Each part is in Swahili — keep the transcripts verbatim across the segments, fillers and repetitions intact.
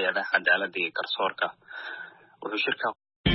hay'adaha cadaaladda iyo garsoorka. Wuxuu shirka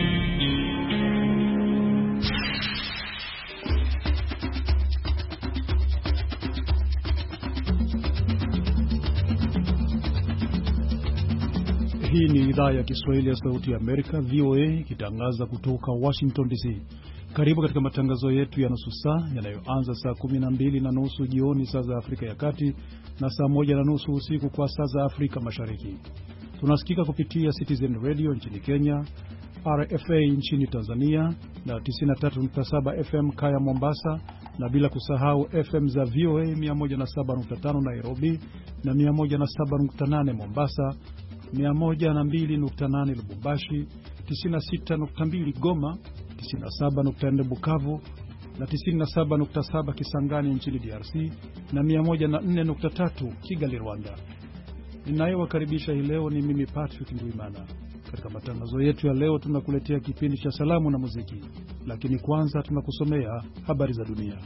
Hii ni idhaa ya Kiswahili ya Sauti ya Amerika, V O A, ikitangaza kutoka Washington D C. Karibu katika matangazo yetu ya nusu saa yanayoanza saa kumi na mbili na nusu jioni saa za Afrika ya Kati na saa moja na nusu usiku kwa saa za Afrika Mashariki. Tunasikika kupitia Citizen Radio nchini Kenya, R F A nchini Tanzania na tisini na tatu nukta saba F M Kaya Mombasa, na bila kusahau F M za V O A mia moja na saba nukta tano Nairobi na mia moja na saba nukta nane Mombasa, mia moja na mbili nukta nane Lubumbashi, tisini na sita nukta mbili Goma, tisini na saba nukta nne Bukavu na tisini na saba nukta saba Kisangani nchini D R C na mia moja na nne nukta tatu Kigali, Rwanda. Ninayewakaribisha hii leo ni mimi Patrick Ndwimana. Katika matangazo yetu ya leo tunakuletea kipindi cha salamu na muziki, lakini kwanza tunakusomea habari za dunia.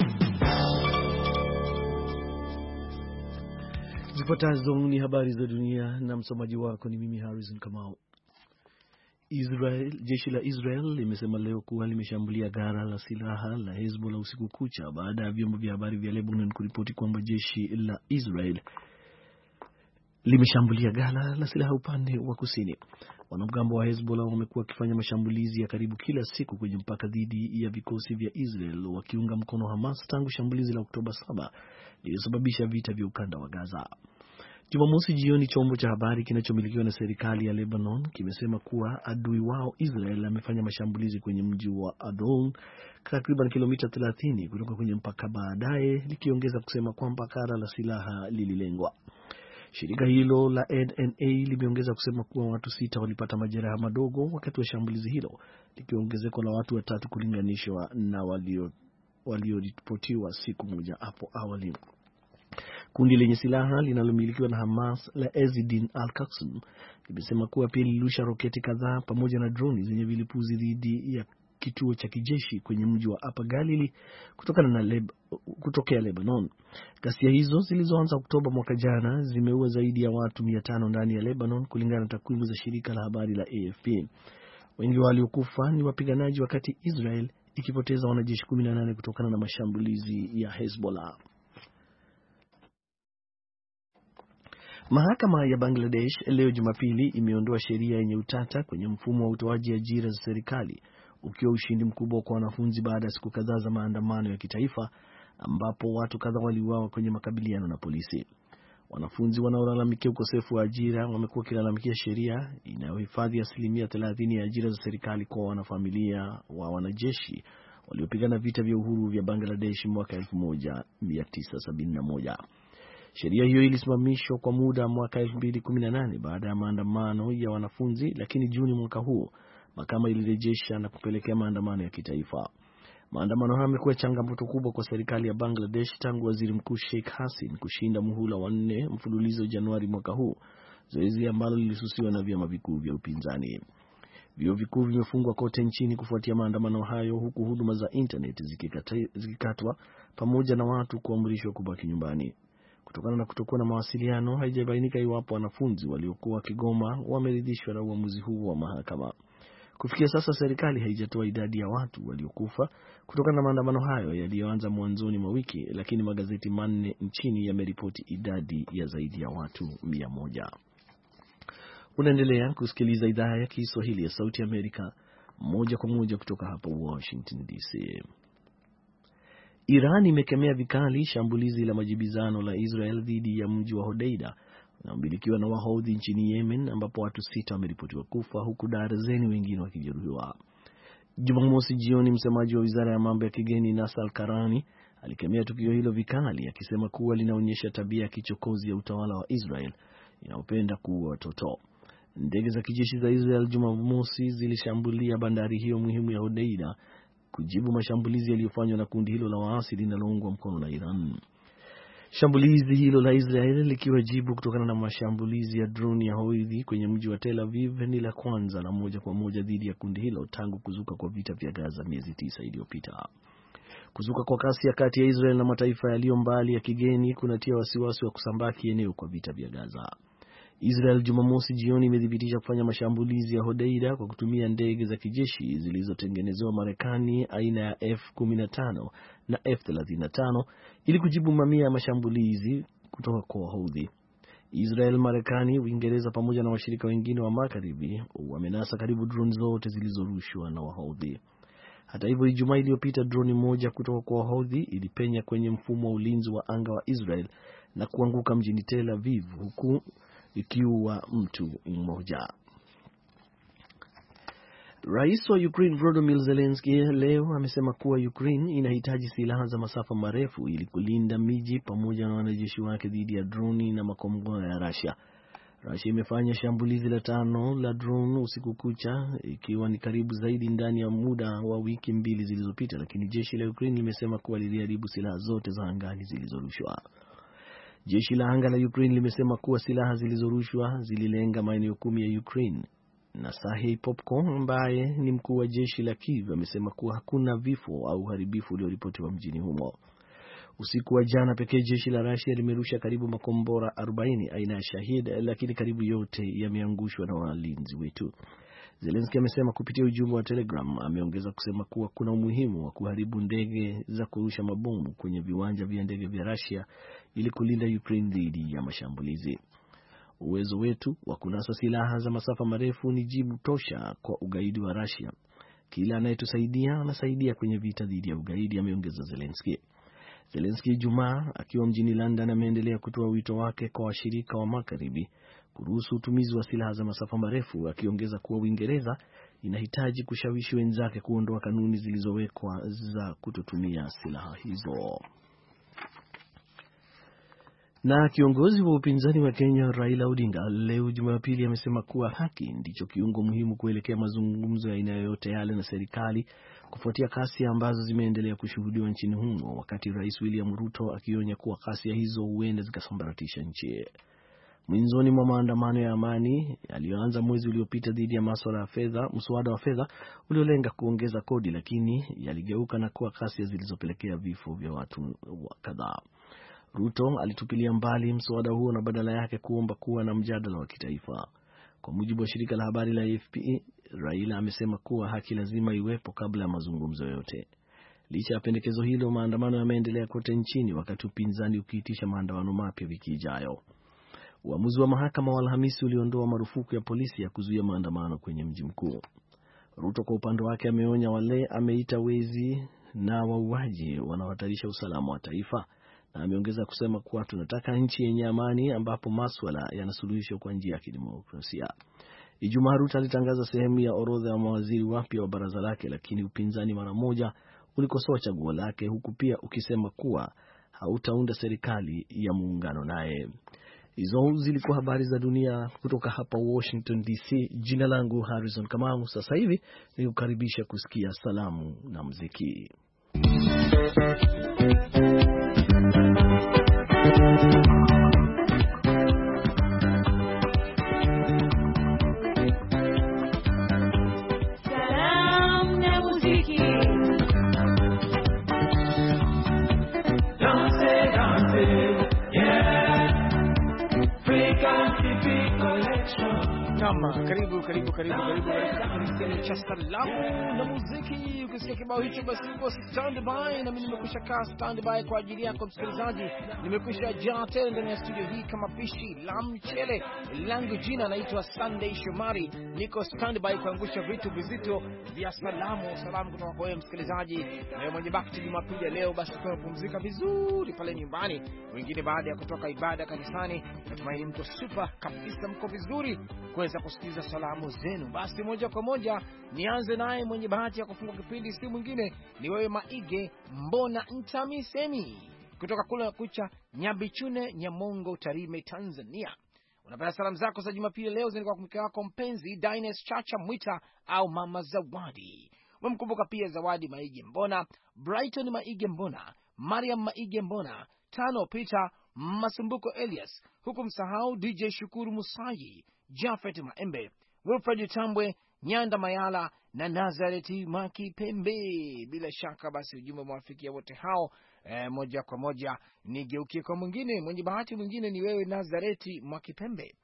Zifuatazo ni habari za dunia na msomaji wako ni mimi Harrison Kamau. Israel, jeshi la Israel limesema leo kuwa limeshambulia ghala la silaha la Hezbollah usiku kucha baada ya vyombo vya habari vya Lebanon kuripoti kwamba jeshi la Israel limeshambulia ghala la silaha upande wa kusini. Wanamgambo wa Hezbollah wamekuwa wakifanya mashambulizi ya karibu kila siku kwenye mpaka dhidi ya vikosi vya Israel, wakiunga mkono Hamas tangu shambulizi la Oktoba saba lililosababisha vita vya ukanda wa Gaza. Jumamosi jioni, chombo cha habari kinachomilikiwa na serikali ya Lebanon kimesema kuwa adui wao Israel amefanya mashambulizi kwenye mji wa Adon, takriban kilomita thelathini kutoka kwenye mpaka, baadaye likiongeza kusema kwamba ghala la silaha lililengwa. Shirika hilo la N N A limeongeza kusema kuwa watu sita walipata majeraha madogo wakati wa shambulizi hilo, likiongezeko la watu watatu kulinganishwa na walio walioripotiwa siku moja hapo awali. Kundi lenye silaha linalomilikiwa na Hamas la Ezzedine Al-Qassam limesema kuwa pia lilirusha roketi kadhaa pamoja na droni zenye vilipuzi dhidi ya kituo cha kijeshi kwenye mji wa Upper Galilee kutokana na Leb, kutokea Lebanon. Ghasia hizo zilizoanza Oktoba mwaka jana zimeua zaidi ya watu mia tano ndani ya Lebanon, kulingana na takwimu za shirika la habari la A F P. Wengi waliokufa ni wapiganaji, wakati Israel ikipoteza wanajeshi kumi na nane kutokana na mashambulizi ya Hezbollah. Mahakama ya Bangladesh leo Jumapili imeondoa sheria yenye utata kwenye mfumo wa utoaji ajira za serikali, ukiwa ushindi mkubwa kwa wanafunzi baada ya siku kadhaa za maandamano ya kitaifa ambapo watu kadhaa waliuawa kwenye makabiliano na polisi. Wanafunzi wanaolalamikia ukosefu wa ajira wamekuwa wakilalamikia sheria inayohifadhi asilimia thelathini ya ajira za serikali kwa wanafamilia wa wanajeshi waliopigana vita vya uhuru vya Bangladesh mwaka elfu moja mia tisa sabini na moja. Sheria hiyo ilisimamishwa kwa muda mwaka elfu mbili kumi na nane baada ya maandamano ya wanafunzi, lakini Juni mwaka huu mahakama ilirejesha na kupelekea maandamano ya kitaifa. Maandamano hayo yamekuwa changamoto kubwa kwa serikali ya Bangladesh tangu waziri mkuu Sheikh Hasina kushinda muhula wa nne mfululizo Januari mwaka huu, zoezi ambalo lilisusiwa na vyama vikuu vya upinzani. Vyuo vikuu vimefungwa kote nchini kufuatia maandamano hayo, huku huduma za internet zikikatwa pamoja na watu kuamrishwa kubaki nyumbani. Kutokana na kutokuwa na mawasiliano, haijabainika iwapo wanafunzi waliokuwa wakigoma wameridhishwa na uamuzi huu wa mahakama. Kufikia sasa serikali haijatoa idadi ya watu waliokufa kutokana na maandamano hayo yaliyoanza mwanzoni mwa wiki, lakini magazeti manne nchini yameripoti idadi ya zaidi ya watu mia moja. Unaendelea kusikiliza idhaa ya Kiswahili ya Sauti ya Amerika moja kwa moja kutoka hapa Washington D C. Iran imekemea vikali shambulizi la majibizano la Israel dhidi ya mji wa Hodeida unaomilikiwa na Wahodhi nchini Yemen, ambapo watu sita wameripotiwa kufa huku darzeni wengine wakijeruhiwa. Jumamosi jioni, msemaji wa Wizara ya Mambo ya Kigeni Nasser Al-Karani alikemea tukio hilo vikali, akisema kuwa linaonyesha tabia ya kichokozi ya utawala wa Israel inayopenda kuua watoto. Ndege za kijeshi za Israel Jumamosi zilishambulia bandari hiyo muhimu ya Hodeida kujibu mashambulizi yaliyofanywa na kundi hilo la waasi linaloungwa mkono na Iran. Shambulizi hilo la Israel likiwa jibu kutokana na mashambulizi ya drone ya Houthi kwenye mji wa Tel Aviv ni la kwanza na moja kwa moja dhidi ya kundi hilo tangu kuzuka kwa vita vya Gaza miezi tisa iliyopita. Kuzuka kwa kasi ya kati ya Israel na mataifa yaliyo mbali ya kigeni kunatia wasiwasi wa kusambaa kieneo kwa vita vya Gaza. Israel Jumamosi jioni imedhibitisha kufanya mashambulizi ya Hodeida kwa kutumia ndege za kijeshi zilizotengenezewa Marekani aina ya F kumi na tano na F thelathini na tano ili kujibu mamia ya mashambulizi kutoka kwa Wahouthi. Israel, Marekani, Uingereza pamoja na washirika wengine wa Magharibi wamenasa karibu drone zote zilizorushwa na Wahouthi. Hata hivyo, Ijumaa iliyopita droni moja kutoka kwa Wahouthi ilipenya kwenye mfumo wa ulinzi wa anga wa Israel na kuanguka mjini Tel Aviv huku ikiua mtu mmoja. Rais wa Ukraine Volodymyr Zelensky leo amesema kuwa Ukraine inahitaji silaha za masafa marefu ili kulinda miji pamoja na wanajeshi wake dhidi ya droni na makombora ya Russia. Russia imefanya shambulizi la tano la drone usiku kucha, ikiwa ni karibu zaidi ndani ya muda wa wiki mbili zilizopita, lakini jeshi la Ukraine limesema kuwa liliharibu silaha zote za angani zilizorushwa. Jeshi la anga la Ukraine limesema kuwa silaha zilizorushwa zililenga maeneo kumi ya Ukraine, na Serhiy Popko ambaye ni mkuu wa jeshi la Kiev amesema kuwa hakuna vifo au uharibifu ulioripotiwa mjini humo. Usiku wa jana pekee jeshi la Russia limerusha karibu makombora arobaini aina ya Shahid, lakini karibu yote yameangushwa na walinzi wetu. Zelensky amesema kupitia ujumbe wa Telegram. Ameongeza kusema kuwa kuna umuhimu wa kuharibu ndege za kurusha mabomu kwenye viwanja vya ndege vya Russia ili kulinda Ukraine dhidi ya mashambulizi. Uwezo wetu wa kunasa silaha za masafa marefu ni jibu tosha kwa ugaidi wa Russia. Kila anayetusaidia anasaidia kwenye vita dhidi ya ugaidi, ameongeza Zelensky. Zelensky Ijumaa akiwa mjini London ameendelea kutoa wito wake kwa washirika wa Magharibi kuruhusu utumizi wa silaha za masafa marefu, akiongeza kuwa Uingereza inahitaji kushawishi wenzake kuondoa kanuni zilizowekwa za kutotumia silaha hizo. Na kiongozi wa upinzani wa Kenya Raila Odinga leo Jumapili amesema kuwa haki ndicho kiungo muhimu kuelekea mazungumzo ya aina yoyote yale na serikali, kufuatia kasi ambazo zimeendelea kushuhudiwa nchini humo, wakati Rais William Ruto akionya kuwa kasi hizo huenda zikasambaratisha nchi. Mwanzoni mwa maandamano ya amani yaliyoanza mwezi uliopita dhidi ya masuala ya fedha, mswada wa fedha uliolenga kuongeza kodi, lakini yaligeuka na kuwa kasi zilizopelekea vifo vya watu kadhaa. Ruto alitupilia mbali mswada huo na badala yake kuomba kuwa na mjadala wa kitaifa. Kwa mujibu wa shirika la habari la A F P, Raila amesema kuwa haki lazima iwepo kabla ya mazungumzo yote. Licha ya pendekezo hilo, maandamano yameendelea kote nchini, wakati upinzani ukiitisha maandamano mapya wiki ijayo. Uamuzi wa mahakama wa Alhamisi uliondoa marufuku ya polisi ya kuzuia maandamano kwenye mji mkuu. Ruto kwa upande wake ameonya wale ameita wezi na wauaji wanaohatarisha usalama wa taifa, na ameongeza kusema kuwa tunataka nchi yenye amani ambapo masuala yanasuluhishwa kwa njia ya kidemokrasia. Ijumaa Ruto alitangaza sehemu ya orodha ya mawaziri wapya wa baraza lake, lakini upinzani mara moja ulikosoa chaguo lake, huku pia ukisema kuwa hautaunda serikali ya muungano naye. Hizo zilikuwa habari za dunia kutoka hapa Washington D C. Jina langu Harrison Kamau. Sasa hivi nikukaribisha kusikia salamu na muziki. Karibu karibu karibu karibu karibu cha salamu na muziki. Ukisikia kibao hicho basi uko stand by, na mimi nimekwisha kaa stand by kwa ajili yako msikilizaji. Nimekwisha jaa tele ndani ya studio hii kama pishi la mchele. Langu jina naitwa Sunday Shomari, niko stand by kuangusha vitu vizito vya salamu salamu kutoka kwa wewe msikilizaji. Na mwenye bakti Jumapili leo basi tunapumzika vizuri pale nyumbani, wengine baada ya kutoka ibada kanisani. Natumaini mko super kabisa, mko vizuri kuweza kusikiliza salamu zenu. Basi moja kwa moja nianze naye mwenye bahati ya kufungua kipindi, si mwingine ni wewe Maige Mbona Ntamisemi kutoka kule kucha Nyabichune Nyamongo Tarime Tanzania. Unapenda salamu zako za Jumapili leo zinakuwa kwa mke wako mpenzi Dines Chacha Mwita au Mama Zawadi. Umemkumbuka pia Zawadi Maige Mbona, Brighton Maige Mbona, Mariam Maige Mbona, Tano Peter Masumbuko Elias, huku msahau D J Shukuru Musayi, Jafet Maembe, Wilfred Tambwe, Nyanda Mayala na Nazareti Makipembe. Bila shaka basi ujumbe mwafikia wote hao. E, moja kwa moja nigeukie kwa mwingine mwenye bahati mwingine ni wewe Nazareti Makipembe.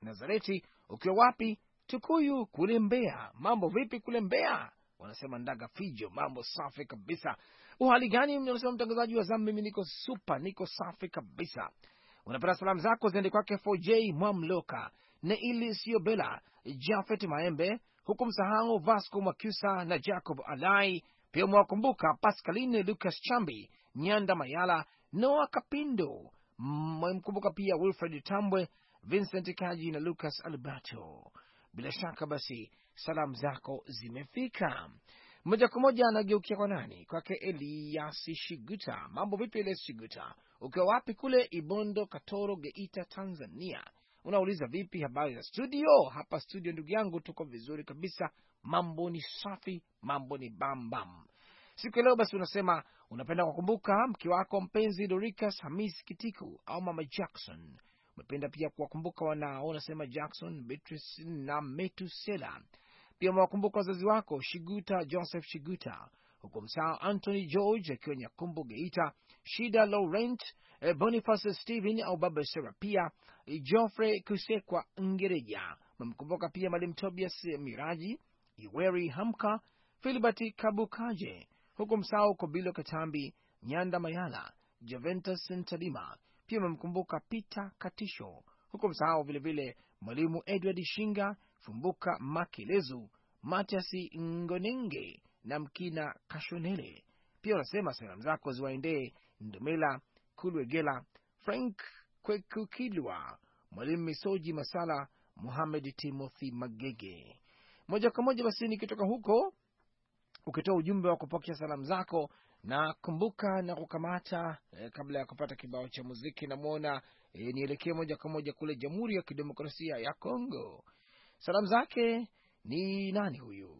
Nazareti, ukiwa wapi? Tukuyu kule Mbeya. Mambo vipi kule Mbeya? Wanasema Ndaga Fijo, mambo safi kabisa. Uhali gani? Unasema mtangazaji wa zamu, mimi niko super, niko safi kabisa. Unapenda salamu zako ziende kwake four J Mwamloka, Neili Siobela, Jafet Maembe, huku msahau Vasco Makusa na Jacob Alai. Pia mwakumbuka Pascaline Lucas Chambi, Nyanda Mayala, Noah Kapindo. Mwamkumbuka pia Wilfred Tambwe, Vincent Kaji na Lucas Alberto. Bila shaka basi salamu zako zimefika. Moja kwa moja anageukia kwa nani? Kwake Elias Shiguta. Mambo vipi Elias Shiguta? Ukiwa wapi kule Ibondo, Katoro, Geita, Tanzania? Unauliza vipi habari za studio? Hapa studio ndugu yangu tuko vizuri kabisa. Mambo ni safi, mambo ni bam bam. Siku leo basi unasema unapenda kukumbuka mke wako mpenzi Doricas Hamis Kitiku au Mama Jackson. Umependa pia kuwakumbuka wanao, unasema Jackson, Beatrice na Metusela. Pia mwakumbuka wazazi wako Shiguta Joseph Shiguta, huko msao Anthony George akiwa Nyakumbu Geita, Shida Laurent, eh, Boniface Steven au Baba Serapia, eh, Geoffrey Kusekwa Ngereja. Mkumbuka pia Mwalimu Tobias Miraji, Iweri Hamka, Philibert Kabukaje, huko msao Kobilo Katambi, Nyanda Mayala, Juventus Ntalima. Pia mkumbuka Peter Katisho, huko msao vile vile Mwalimu Edward Shinga, Fumbuka Makilezu, Matiasi Ngonenge na Mkina Kashonele. Pia unasema salamu zako ziwaendee Ndomela Kulwegela, Frank Kwekukilwa, Mwalimu Misoji Masala, Muhammad Timothy Magege. Moja kwa moja basi nikitoka huko, ukitoa ujumbe wa kupokea salamu zako na kumbuka na kukamata eh, kabla ya kupata kibao cha muziki na muona eh, nielekee moja kwa moja kule Jamhuri ya Kidemokrasia ya Kongo. Salamu zake ni nani huyu?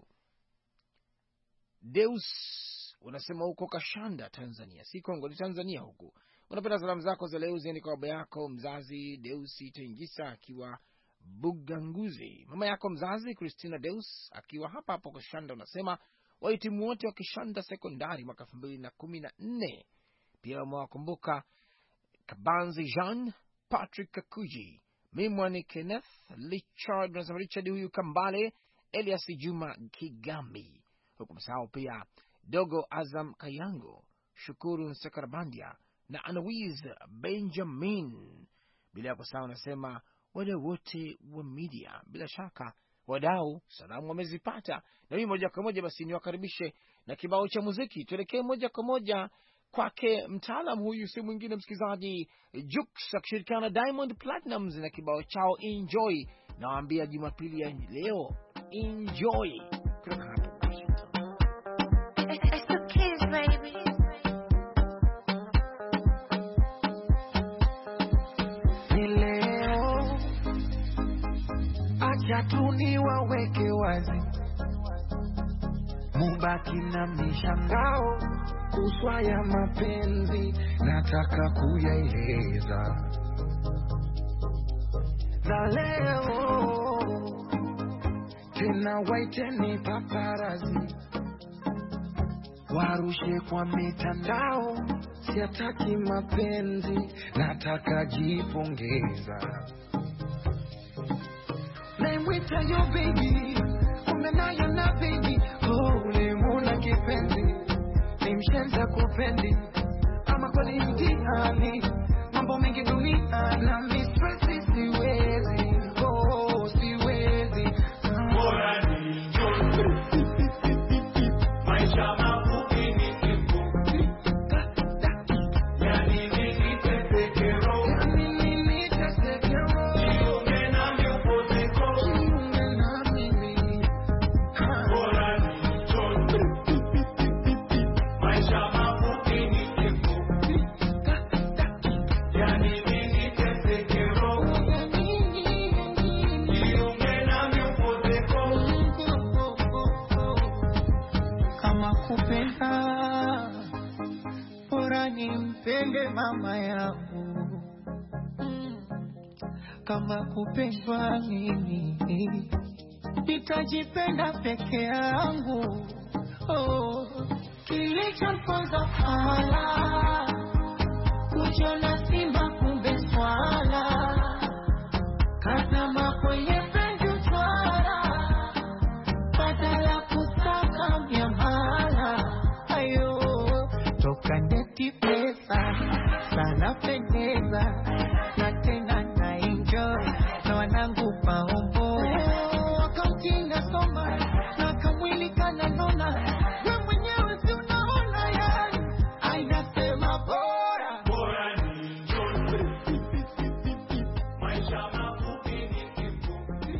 Deus, unasema huko Kashanda Tanzania, si Kongo, ni Tanzania huku. Unapenda salamu zako za leo ziende kwa baba yako mzazi Deus Tengisa akiwa Buganguzi, mama yako mzazi Christina Deus akiwa hapa hapo Kashanda. Unasema wahitimu wote wa Kishanda Sekondari mwaka elfu mbili na kumi na nne. Pia mwakumbuka Kabanzi Jean, Patrick Kakuji, Mimwani Kenneth, Richard, unasema Richard huyu Kambale, Elias Juma Kigambi. Huku msahau pia Dogo Azam Kayango, Shukuru Nsekarabandia na Anawiz Benjamin. Bila kusahau unasema wadau wote wa media. Bila shaka wadau salamu wamezipata. Na hii moja kwa moja basi niwakaribishe na kibao cha muziki. Tuelekee moja kwa moja kwake mtaalamu huyu, si mwingine msikizaji, Jux akishirikiana Diamond Platnumz na kibao chao Enjoy. Nawaambia Jumapili ya leo enjoy kutoka hapa Washington. It's the kids, baby. Leo acha tu niwaweke wazi, mubaki na mishangao kuswa ya mapenzi, nataka kuyaeleza. Na leo tena waiteni paparazi, warushe kwa mitandao, siataki mapenzi, nataka jipongeza. Naimwita yo baby, kumbe nayo na baby, oh ulimuna kipenzi, nimshenza kupendi, ama kweli mtihani, mambo mengi dunia na mistresi siwezi, oh siwezi. Bora ni njoo, maisha mafupi ni siku, yani nini tesekero, yani nini tesekero, jiunge na miupozeko, jiunge na mimi. Bora ni njoo, maisha mafupi ni siku, yani nini tesekero, jiunge na miupozeko. Kama kupenda bora nimpende mama yangu, kama kupendwa mimi nitajipenda peke yangu. Oh, kilichoponza fala kujiona simba kumbe swala, kazama kwenye penzi utwara, badala kusaka miamala. Ayo, toka ndeti pesa, sana pendeza, na tena na enjoy, na wanangu maombo. Wakati nasoma, na kamwili kananona, we mwenyewe si unaona yani, ainasema bora bora ni enjoy. Maisha mafupi ni kifupi.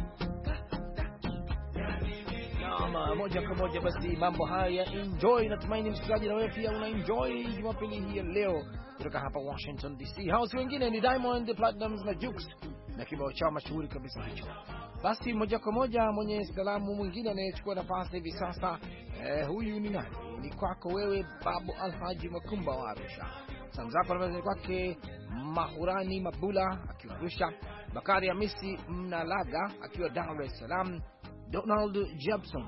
Naam, moja kwa moja basi mambo haya ya enjoy. Natumaini msikilizaji na wewe pia una enjoy Jumapili hii ya leo kutoka hapa Washington D C. Hao si wengine ni Diamond Platnumz na Jux na kibao chao mashuhuri kabisa hicho. Basi moja kwa moja mwenye salamu mwingine anayechukua nafasi hivi sasa, eh, huyu ni nani? Ni kwako wewe Babu Alhaji Makumba wa Arusha. Salamu zako ni kwake Mahurani Mabula akiwa Arusha, Bakari Hamisi Mnalaga akiwa Dar es Salaam, Donald Jabson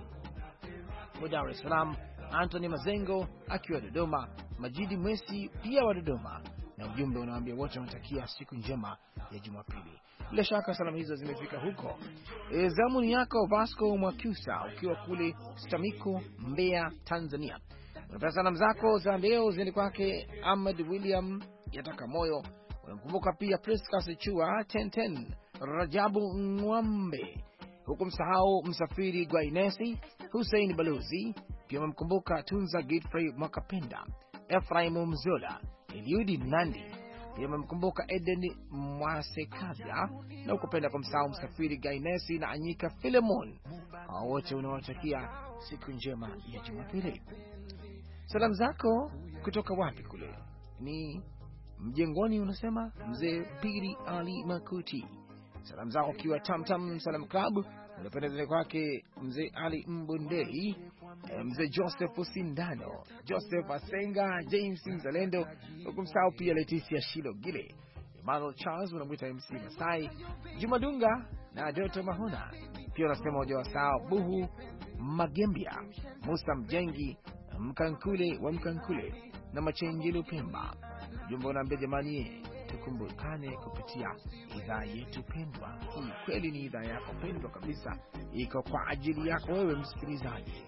wa Dar es Salaam, Anthony Mazengo akiwa Dodoma, Majidi Mwesi pia wa Dodoma, na ujumbe unawaambia wote wanatakia siku njema ya Jumapili. Bila shaka salamu hizo zimefika huko. E, zamu ni yako Vasco Mwakyusa ukiwa kule Stamiko, Mbeya, Tanzania. Unapenda salamu zako za leo ziende kwake Ahmed William Yataka Moyo. Unamkumbuka pia Priscus Chua Tenten, Rajabu Ngwambe, huku msahau Msafiri Gwainesi, Hussein Balozi, pia umemkumbuka Tunza Godfrey Makapenda, Ephraim Mzola, Eliudi Nandi, pia umemkumbuka Eden Mwasekavya, na ukupenda kumsahau Msafiri Gainesi na Anyika Philemon. Hao wote unawatakia siku njema ya Jumapili. Salamu zako kutoka wapi kule? Ni Mjengoni, unasema Mzee Piri Ali Makuti. Salamu zako kiwa Tam Tam Salam Club, unapenda zile kwake Mzee Ali Mbondei, Mzee Joseph Sindano, Joseph Asenga, James Mzalendo, ukumsahau pia Leticia Shilo Gile, Emmanuel Charles, unamwita M C Masai, Juma Dunga na Doto Mahona. Pia unasema uja wasahau Buhu Magembia, Musa Mjengi, Mkankule wa Mkankule na Machenjelo Pemba. Jumbe unaambia jamani, tukumbukane kupitia idhaa yetu pendwa. Hii kweli ni idhaa yako pendwa kabisa, iko kwa ajili yako wewe msikilizaji.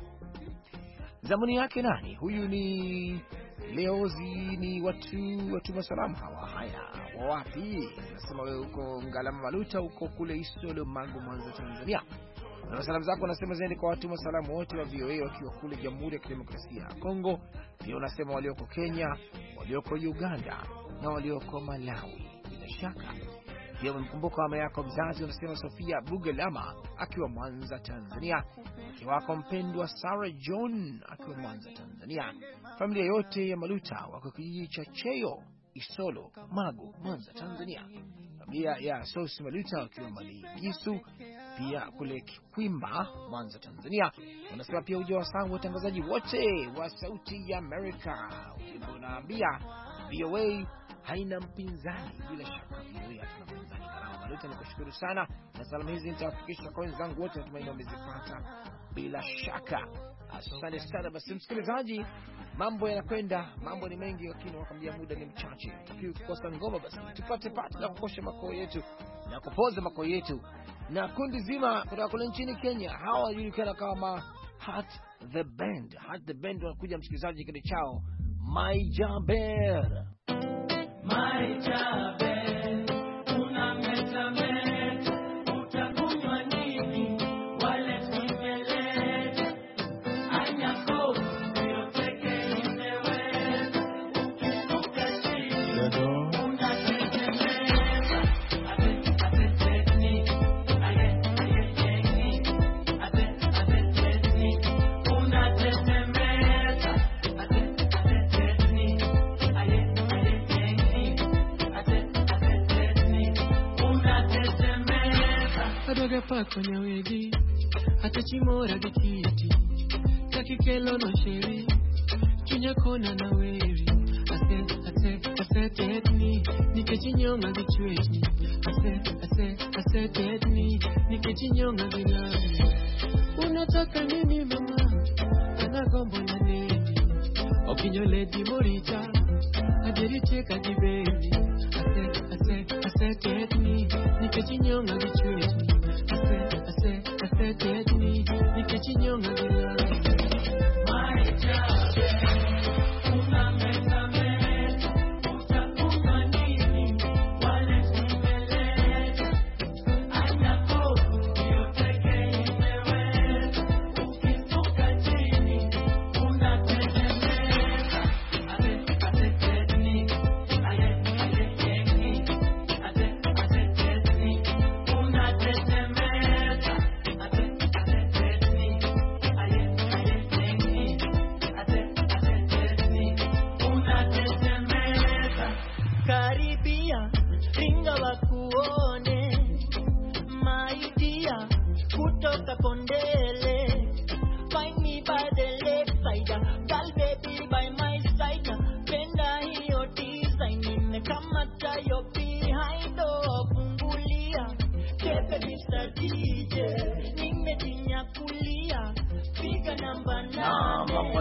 Zamuni yake nani? Huyu ni Leozi, ni watu watu masalamu hawa. Haya, wapi? Nasema wewe uko Ngalama Maluta, uko kule Isolo Mangu, Mwanza, Tanzania. Na salamu zako unasema zaidi kwa watu masalamu wote wa V O A wakiwa kule Jamhuri ya Kidemokrasia ya Kongo. Pia unasema walioko Kenya, walioko Uganda na walioko Malawi. Bila shaka pia umemkumbuka mama yako mzazi, unasema Sofia Bugelama akiwa Mwanza, Tanzania, mke wako mpendwa Sarah John akiwa Mwanza, Tanzania, familia yote ya Maluta wako kijiji cha Cheyo Isolo Magu, Mwanza, Tanzania, familia ya Sosi Maluta wakiwa Maligisu pia kule Kikwimba, Mwanza, Tanzania. Unasema pia uje wasangu watangazaji wote wa Sauti ya Amerika. Unaambia V O A haina mpinzani. Bila shaka V O A hatuna mpinzani. Karama Maluta, nikushukuru sana, na salamu hizi nitawafikisha kwa wenzangu wote, natumaini wamezipata bila shaka. Asante sana. Basi msikilizaji, mambo yanakwenda, mambo ni mengi, lakini wakamjia muda ni mchache. Tukiwa kukosa ngoma, basi tupate pati na kukosha makoo yetu na kupoza makoo yetu na kundi zima kutoka kule nchini Kenya. Hawa wanajulikana kama Heart the Band. Heart the Band wanakuja msikilizaji kile chao My Jaber. My Jaber, una meta meta, utakunywa nini? Wale tumeleta, anyako, yoteke imewe, ukifuka chini. Pa kwenye wedi hata chimora bikiti takikelo no sheri chunya kona na weri ase ase ase tetni nikechinyonga bichwechi ase ase ase tetni nikechinyonga bilani. Unataka nini mama? Anagombo na nini? Okinyole di morita aderi cheka di baby ase ase ase tetni nikechinyonga bichwechi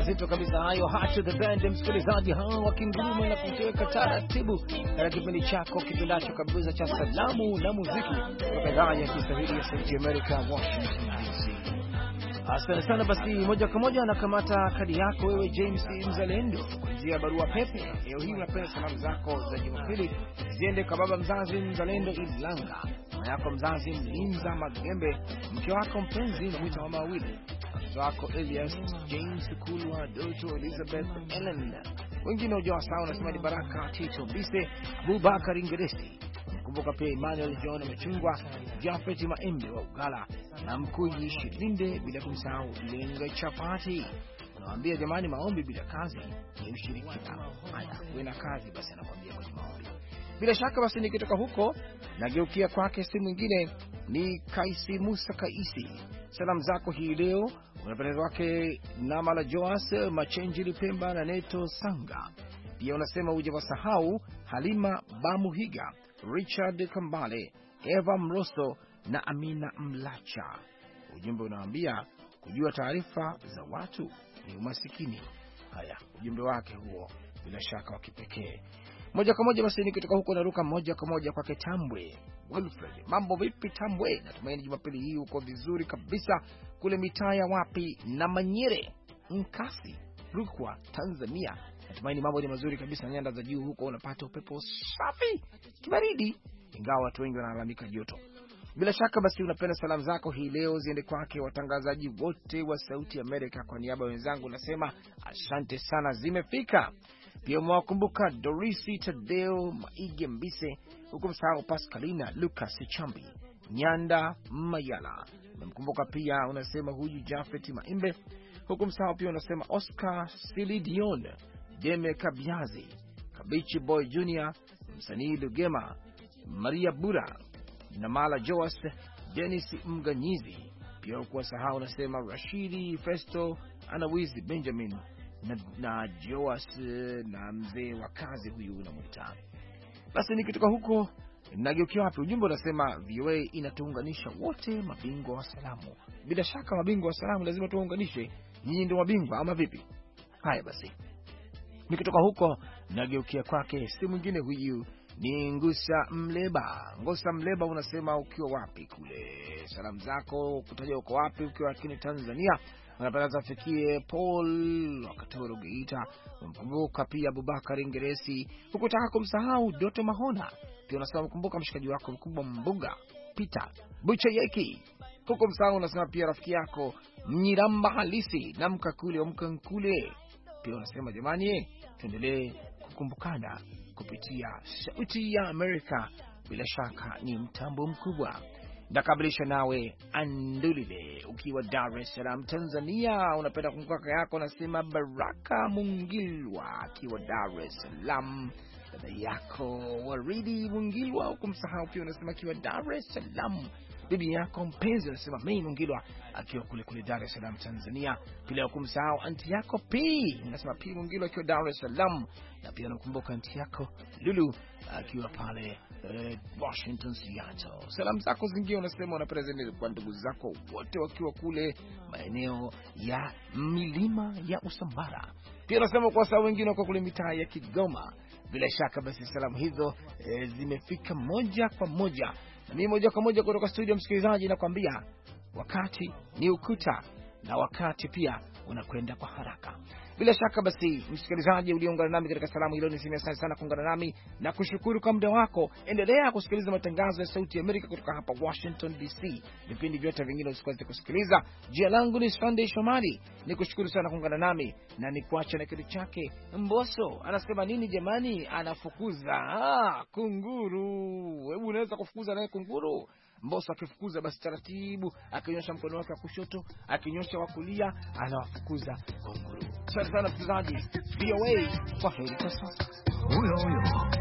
mazito kabisa hayo, Heart to the Band, msikilizaji, hao wakinguruma na kucheka taratibu katika kipindi chako kipendacho kabisa cha salamu na muziki kutoka idhaa ya Kiswahili ya Sauti ya Amerika, Washington D C. Asante sana. Basi moja kwa moja nakamata kadi yako wewe James Mzalendo kuanzia barua pepe. Leo hii unapenda salamu zako za Jumapili ziende kwa baba mzazi Mzalendo Ilanga, mama yako mzazi Mlinza Magembe, mke wako mpenzi na mwita mama wawili, mtoto wako Elias James Kulwa, Doto Elizabeth Ellen, wengine ujao sawa unasema ni Baraka Tito Bise, Abubakar Ingeresi. Kumbuka pia Emmanuel John Machungwa, Jafet Maembe wa Ugala na Mkuji Shilinde, bila kumsahau Lenga Chapati. Nawaambia jamani, maombi bila kazi ni ushirikina. Haya, wewe na kazi basi, anakuambia kwenye maombi. Bila shaka basi nikitoka huko nageukia kwake si mwingine ni Kaisi Musa Kaisi. Salamu zako hii leo unapenda wake na Mala Joas Machenjili Pemba na Neto Sanga. Pia unasema uje wasahau Halima Bamuhiga, Richard Kambale, Eva Mroso na Amina Mlacha. Ujumbe unaambia kujua taarifa za watu ni umasikini. Haya, ujumbe wake huo bila shaka wa kipekee. Moja kwa moja basi nikitoka huko naruka moja kwa moja kwake Tambwe Wilfred. Mambo vipi Tambwe? Natumaini Jumapili hii uko vizuri kabisa kule mitaa ya wapi na Manyere, Nkasi, Rukwa, Tanzania. Natumaini mambo ni mazuri kabisa, nyanda za juu huko unapata upepo safi, kibaridi, ingawa watu wengi wanalalamika joto. Bila shaka basi unapenda salamu zako hii leo ziende kwake watangazaji wote wa Sauti Amerika. Kwa niaba ya wenzangu nasema asante sana, zimefika. Pia mwakumbuka Dorisi Tadeo Maige Mbise, huko msahau Pascalina Lucas Chambi, Nyanda Mayala. Mkumbuka pia unasema huyu Jafet Maimbe, huko msahau pia unasema Oscar Silidion, Deme Kabiazi, Kabichi Boy Junior, Msanii Lugema, Maria Bura na Mala Joas, Dennis Mganyizi. Pia huko sahau unasema Rashidi Festo, Anawizi Benjamin na, na Joas na mzee wa kazi huyu unamuita. Basi nikitoka huko nageukia wapi? Ujumbe unasema V O A inatuunganisha wote, mabingwa wa salamu. Bila shaka mabingwa wa salamu lazima tuunganishe, nyinyi ndio mabingwa ama vipi? Haya basi nikitoka huko nageukia kwake si mwingine huyu ni Ngusa Mleba. Ngusa Mleba unasema ukiwa wapi kule, salamu zako kutaja uko wapi ukiwa lakini Tanzania. Unapenda zafikie Paul Wakatoro Geita, mkumbuka pia Abubakar Ingeresi, hukutaka kumsahau Doto Mahona. Pia unasema mkumbuka mshikaji wako mkubwa Mbuga Peter Bucha Yeki, huko msahau unasema pia rafiki yako Mnyiramba Halisi na Mkakule wa Mkankule. Pia unasema jamani, tuendelee kukumbukana kupitia Sauti ya Amerika, bila shaka ni mtambo mkubwa. Ndakabilisha nawe Andulile ukiwa Dar es Salaam Tanzania. Unapenda kumbuka kaka yako nasema Baraka Mungilwa akiwa Dar es Salaam, dada yako Waridi Mungilwa ukumsahau pia unasema akiwa Dar es Salaam, bibi yako mpenzi unasema Mei Mungilwa akiwa kule kule Dar es Salaam Tanzania. Pia ukumsahau anti yako P unasema P Mungilwa akiwa Dar es Salaam, na pia nakumbuka anti yako Lulu akiwa pale uh, Washington Seattle. Salamu zako zingine unasema unapresent kwa ndugu zako wote wakiwa kule maeneo ya milima ya Usambara. Pia unasema kwa sababu wengine wako kule mitaa ya Kigoma. Bila shaka basi salamu hizo e, zimefika moja kwa moja. Na mimi moja kwa moja kutoka studio msikilizaji nakwambia wakati ni ukuta na wakati pia unakwenda kwa haraka. Bila shaka basi msikilizaji uliungana nami katika salamu hilo, niseme asante sana kuungana nami na kushukuru kwa muda wako. Endelea kusikiliza matangazo ya Sauti ya Amerika kutoka hapa Washington D C. Vipindi vyote vingine usikose kusikiliza. Jina langu ni Sunday Shomari. Nikushukuru sana kuungana nami na nikuacha na kitu chake. Mbosso anasema nini jamani? Anafukuza ah, kunguru. Hebu unaweza kufukuza naye kunguru? Mbosso akifukuza basi taratibu, akinyosha mkono wake wa kushoto, akinyosha wa kulia, anawafukuza kunguru. Asante sana msikilizaji. V O A kwa heri kwa sasa. Huyo huyo.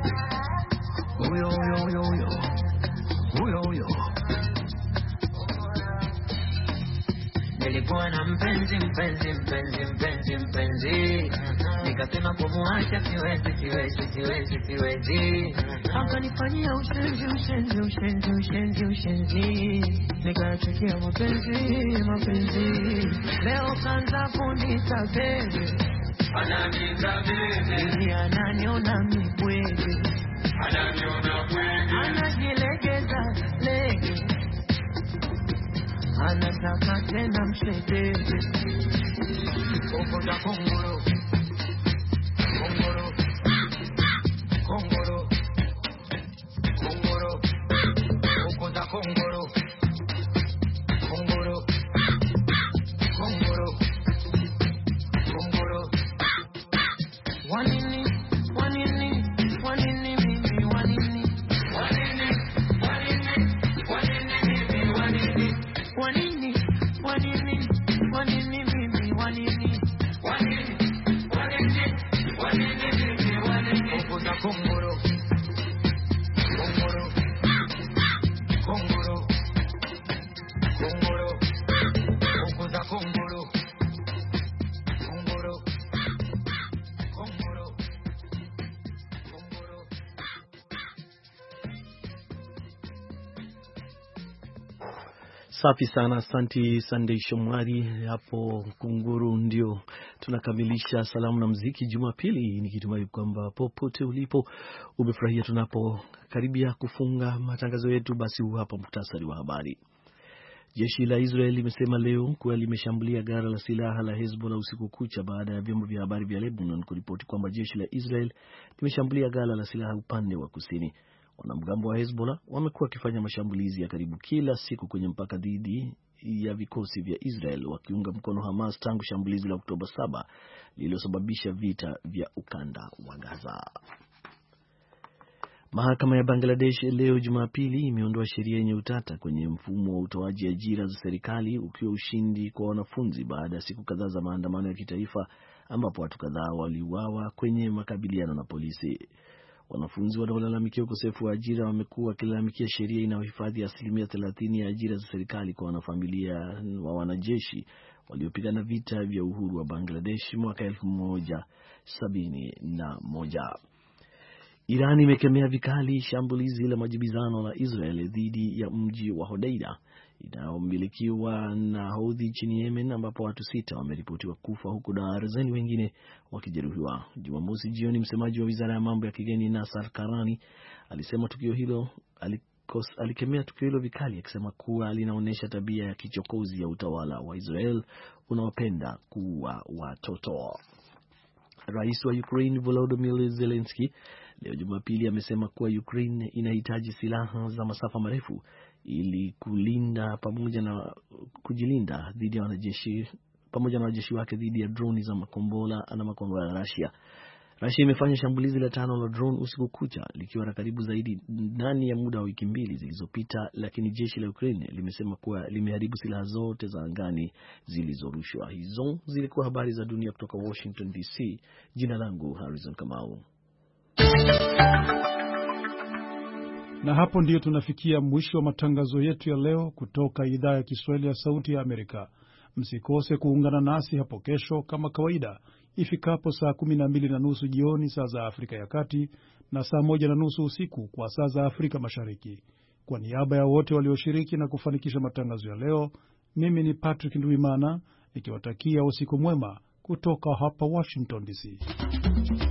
Huyo huyo huyo huyo. Huyo huyo. Nilikuwa nilikuwa na mpenzi mpenzi mpenzi mpenzi mpenzi, nikasema kumuacha siwezi siwezi siwezi siwezi, akanifanyia ushenzi ushenzi ushenzi ushenzi ushenzi, nikachukia mapenzi mapenzi, leo kaanza kunita baby, ananiita baby, ananiona mibwege, ananiona bwege, anajilegeza lege, anataka tena mshedede, Koko za kongoro, kongoro, kongoro, kongoro, koko za kongoro, kongoro, kongoro, kongoro. Wanini, wanini, wanini mimi, wanini, wanini, wanini, wanini mimi, wanini, wanini, wanini, wanini mimi, wanini, wanini, wanini, wanini mimi, wanini. Koko za kongoro, kongoro, kongoro, kongoro, koko za kongoro, kongoro, kongoro, kongoro. Safi sana, asante Sunday Shomari hapo Kunguru. Ndio tunakamilisha salamu na muziki Jumapili, nikitumai kwamba popote ulipo umefurahia tunapokaribia kufunga matangazo yetu. Basi huu hapa muhtasari wa habari. Jeshi la Israel limesema leo kuwa limeshambulia ghala la silaha la Hezbollah usiku kucha baada ya vyombo vya habari vya Lebanon kuripoti kwamba jeshi la Israel limeshambulia ghala la silaha upande wa kusini. Wanamgambo wa Hezbollah wamekuwa wakifanya mashambulizi ya karibu kila siku kwenye mpaka dhidi ya vikosi vya Israel, wakiunga mkono Hamas tangu shambulizi la Oktoba saba lililosababisha vita vya ukanda wa Gaza. Mahakama ya Bangladesh leo Jumapili imeondoa sheria yenye utata kwenye mfumo wa utoaji ajira za serikali, ukiwa ushindi kwa wanafunzi baada ya siku kadhaa za maandamano ya kitaifa ambapo watu kadhaa waliuawa kwenye makabiliano na polisi. Wanafunzi wanaolalamikia ukosefu wa ajira wamekuwa wakilalamikia sheria inayohifadhi asilimia thelathini ya ajira za serikali kwa wanafamilia wa wanajeshi waliopigana vita vya uhuru wa Bangladesh mwaka elfu moja sabini na moja. Iran imekemea vikali shambulizi la majibizano la Israel dhidi ya mji wa Hodeida inayomilikiwa na Houthi nchini Yemen, ambapo watu sita wameripotiwa kufa huku darzeni wengine wakijeruhiwa. Jumamosi jioni, msemaji wa Wizara ya Mambo ya Kigeni Nasser Karani alisema tukio hilo alikos, alikemea tukio hilo vikali, akisema kuwa linaonyesha tabia ya kichokozi ya utawala wa Israel unaopenda kuua watoto. Rais wa Ukraine Volodymyr Zelensky leo Jumapili amesema kuwa Ukraine inahitaji silaha za masafa marefu ili kulinda pamoja na kujilinda dhidi ya wanajeshi pamoja na wanajeshi wake dhidi ya droni za makombora na makombora ya Russia. Russia imefanya shambulizi la tano la drone usiku kucha, likiwa na karibu zaidi ndani ya muda wa wiki mbili zilizopita, lakini jeshi la Ukraine limesema kuwa limeharibu silaha zote za angani zilizorushwa. Hizo zilikuwa habari za dunia kutoka Washington D C. Jina langu Harrison Kamau. Na hapo ndiyo tunafikia mwisho wa matangazo yetu ya leo kutoka idhaa ya Kiswahili ya Sauti ya Amerika. Msikose kuungana nasi hapo kesho kama kawaida ifikapo saa kumi na mbili na nusu jioni saa za Afrika ya Kati na saa moja na nusu usiku kwa saa za Afrika Mashariki. Kwa niaba ya wote walioshiriki na kufanikisha matangazo ya leo, mimi ni Patrick Ndwimana nikiwatakia usiku mwema kutoka hapa Washington D C.